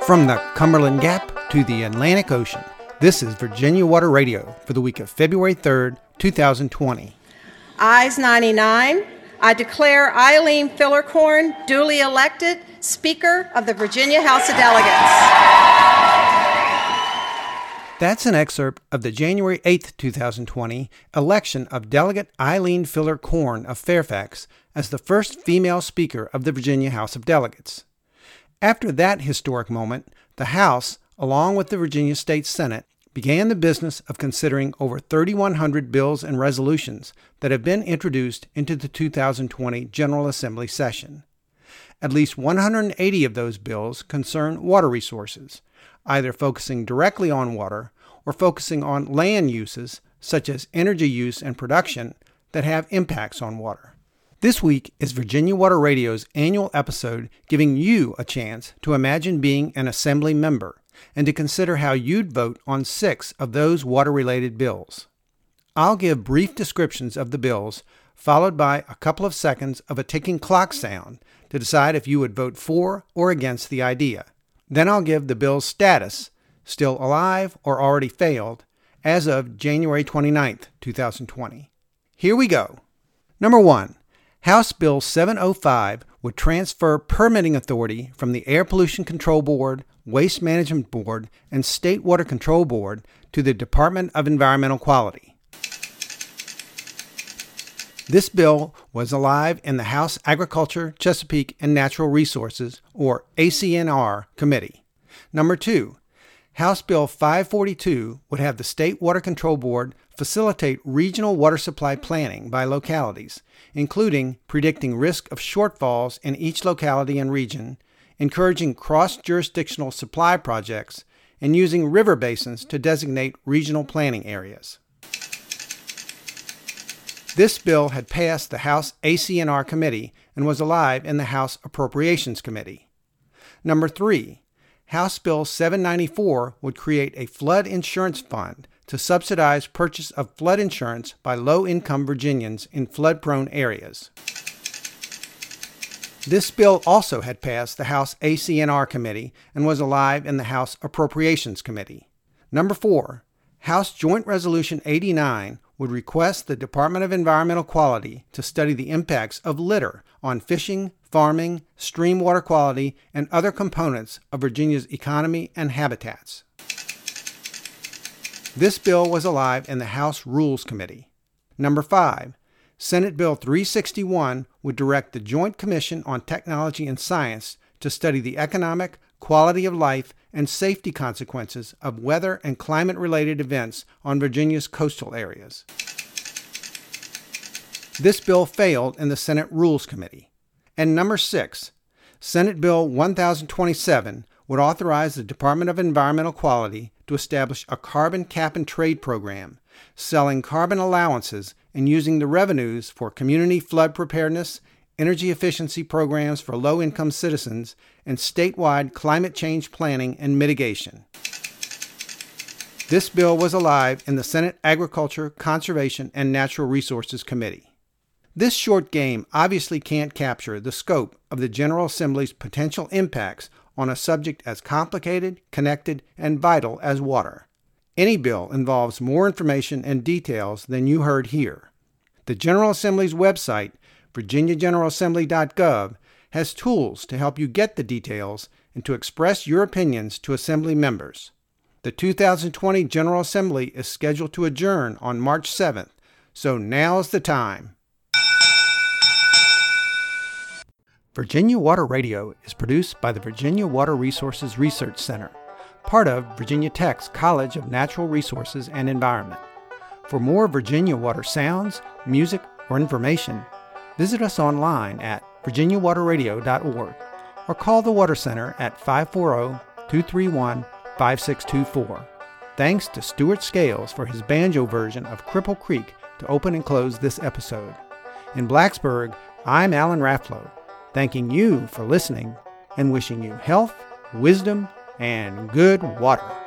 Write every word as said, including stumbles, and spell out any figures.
From the Cumberland Gap to the Atlantic Ocean, this is Virginia Water Radio for the week of February third, two thousand twenty. Ayes ninety-nine. I declare Eileen Fillercorn duly elected Speaker of the Virginia House of Delegates. That's an excerpt of the January eighth, two thousand twenty election of Delegate Eileen Fillercorn of Fairfax as the first female Speaker of the Virginia House of Delegates. After that historic moment, the House, along with the Virginia State Senate, began the business of considering over thirty-one hundred bills and resolutions that have been introduced into the two thousand twenty General Assembly session. At least one hundred eighty of those bills concern water resources, either focusing directly on water or focusing on land uses, such as energy use and production, that have impacts on water. This week is Virginia Water Radio's annual episode giving you a chance to imagine being an Assembly member and to consider how you'd vote on six of those water-related bills. I'll give brief descriptions of the bills, followed by a couple of seconds of a ticking clock sound to decide if you would vote for or against the idea. Then I'll give the bill's status, still alive or already failed, as of January twenty-ninth, two thousand twenty. Here we go. Number one. House Bill seven oh five would transfer permitting authority from the Air Pollution Control Board, Waste Management Board, and State Water Control Board to the Department of Environmental Quality. This bill was alive in the House Agriculture, Chesapeake, and Natural Resources, or A C N R, Committee. Number two. House Bill five forty-two would have the State Water Control Board facilitate regional water supply planning by localities, including predicting risk of shortfalls in each locality and region, encouraging cross-jurisdictional supply projects, and using river basins to designate regional planning areas. This bill had passed the House A C N R Committee and was alive in the House Appropriations Committee. Number three. House Bill seven ninety-four would create a flood insurance fund to subsidize purchase of flood insurance by low-income Virginians in flood-prone areas. This bill also had passed the House A C N R Committee and was alive in the House Appropriations Committee. Number four. House Joint Resolution eighty-nine would request the Department of Environmental Quality to study the impacts of litter on fishing, farming, stream water quality, and other components of Virginia's economy and habitats. This bill was alive in the House Rules Committee. Number five. Senate Bill three sixty-one would direct the Joint Commission on Technology and Science to study the economic, quality of life, and safety consequences of weather and climate-related events on Virginia's coastal areas. This bill failed in the Senate Rules Committee. And number six. Senate Bill one thousand twenty-seven would authorize the Department of Environmental Quality to establish a carbon cap and trade program, selling carbon allowances and using the revenues for community flood preparedness, energy efficiency programs for low-income citizens, and statewide climate change planning and mitigation. This bill was alive in the Senate Agriculture, Conservation, and Natural Resources Committee. This short game obviously can't capture the scope of the General Assembly's potential impacts on a subject as complicated, connected, and vital as water. Any bill involves more information and details than you heard here. The General Assembly's website, virginia general assembly dot gov, has tools to help you get the details and to express your opinions to Assembly members. The two thousand twenty General Assembly is scheduled to adjourn on March seventh, so now's the time. Virginia Water Radio is produced by the Virginia Water Resources Research Center, part of Virginia Tech's College of Natural Resources and Environment. For more Virginia water sounds, music, or information, visit us online at virginia water radio dot org or call the Water Center at five four zero, two three one, five six two four. Thanks to Stuart Scales for his banjo version of Cripple Creek to open and close this episode. In Blacksburg, I'm Alan Rafflow, thanking you for listening and wishing you health, wisdom, and good water.